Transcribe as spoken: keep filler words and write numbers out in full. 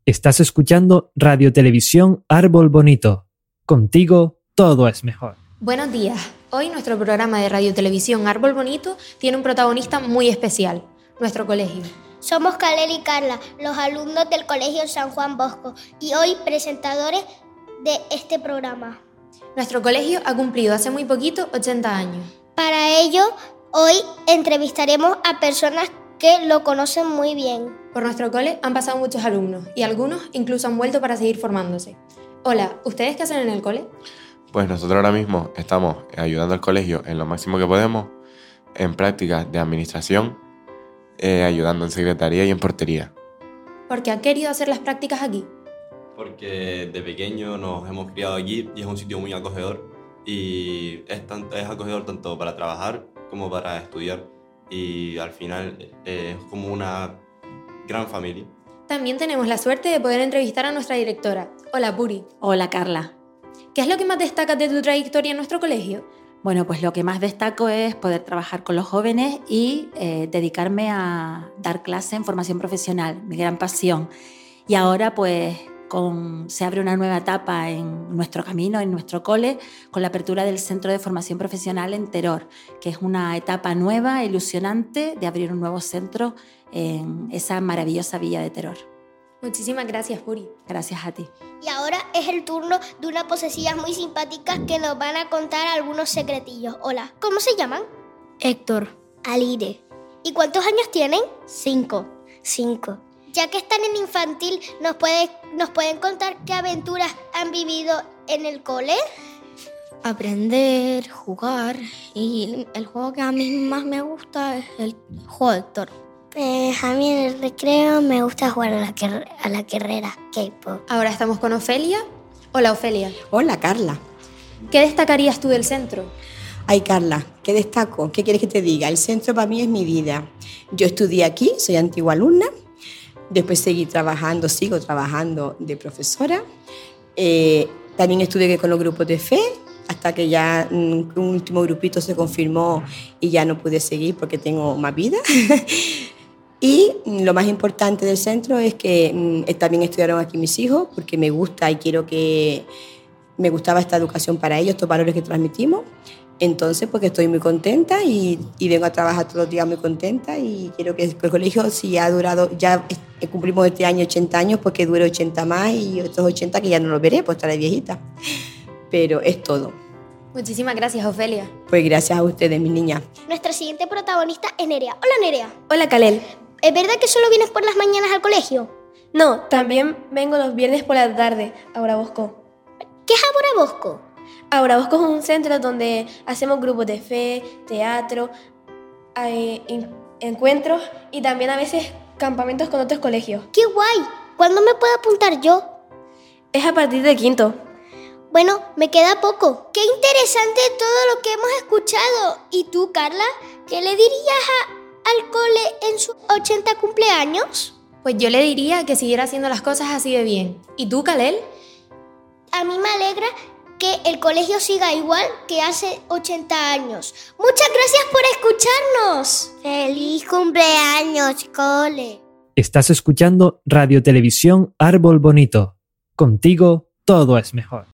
Estás escuchando Radio Televisión Árbol Bonito. Contigo todo es mejor. Buenos días. Hoy nuestro programa de Radio Televisión Árbol Bonito tiene un protagonista muy especial, nuestro colegio. Somos Kalel y Carla, los alumnos del Colegio San Juan Bosco, y hoy presentadores de este programa. Nuestro colegio ha cumplido hace muy poquito ochenta años. Para ello, hoy entrevistaremos a personas que lo conocen muy bien. Por nuestro cole han pasado muchos alumnos y algunos incluso han vuelto para seguir formándose. Hola, ¿ustedes qué hacen en el cole? Pues nosotros ahora mismo estamos ayudando al colegio en lo máximo que podemos, en prácticas de administración, eh, ayudando en secretaría y en portería. ¿Por qué han querido hacer las prácticas aquí? Porque de pequeño nos hemos criado aquí y es un sitio muy acogedor y es, tan, es acogedor tanto para trabajar como para estudiar y al final eh, es como una gran familia. También tenemos la suerte de poder entrevistar a nuestra directora. Hola, Puri. Hola, Carla. ¿Qué es lo que más destacas de tu trayectoria en nuestro colegio? Bueno, pues lo que más destaco es poder trabajar con los jóvenes y eh, dedicarme a dar clase en formación profesional, mi gran pasión. Y ahora pues con, se abre una nueva etapa en nuestro camino, en nuestro cole, con la apertura del Centro de Formación Profesional en Teror, que es una etapa nueva, ilusionante, de abrir un nuevo centro en esa maravillosa villa de Teror. Muchísimas gracias, Puri. Gracias a ti. Y ahora es el turno de unas posecillas muy simpáticas que nos van a contar algunos secretillos. Hola, ¿cómo se llaman? Héctor. Alire. ¿Y cuántos años tienen? Cinco. Cinco. Ya que están en infantil, ¿nos, puede, ¿nos pueden contar qué aventuras han vivido en el cole? Aprender, jugar, y el juego que a mí más me gusta es el juego de Héctor. Pues a mí en el recreo me gusta jugar a la, que, a la carrera K-pop. Ahora estamos con Ofelia. Hola, Ofelia. Hola, Carla. ¿Qué destacarías tú del centro? Ay, Carla, ¿qué destaco? ¿Qué quieres que te diga? El centro para mí es mi vida. Yo estudié aquí, soy antigua alumna. Después seguí trabajando, sigo trabajando de profesora. Eh, también estudié con los grupos de fe, hasta que ya un, un último grupito se confirmó y ya no pude seguir porque tengo más vida. Y lo más importante del centro es que mm, también estudiaron aquí mis hijos, porque me gusta y quiero que... Me gustaba esta educación para ellos, estos valores que transmitimos. Entonces, pues estoy muy contenta y, y vengo a trabajar todos los días muy contenta y quiero que el colegio, si ha durado, ya cumplimos este año ochenta años, pues que dure ochenta más y otros ochenta que ya no los veré, pues estaré viejita. Pero es todo. Muchísimas gracias, Ofelia. Pues gracias a ustedes, mis niñas. Nuestra siguiente protagonista es Nerea. Hola, Nerea. Hola, Kalel. ¿Es verdad que solo vienes por las mañanas al colegio? No, también vengo los viernes por la tarde a Aura Bosco. ¿Qué es Aura Bosco? Aura Bosco es un centro donde hacemos grupos de fe, teatro, hay encuentros y también a veces campamentos con otros colegios. ¡Qué guay! ¿Cuándo me puedo apuntar yo? Es a partir de quinto. Bueno, me queda poco. ¡Qué interesante todo lo que hemos escuchado! ¿Y tú, Carla, qué le dirías a, al cole en sus ochenta cumpleaños? Pues yo le diría que siguiera haciendo las cosas así de bien. ¿Y tú, Kalel? A mí me alegra que el colegio siga igual que hace ochenta años. ¡Muchas gracias por escucharnos! ¡Feliz cumpleaños, cole! Estás escuchando Radio Televisión Árbol Bonito. Contigo todo es mejor.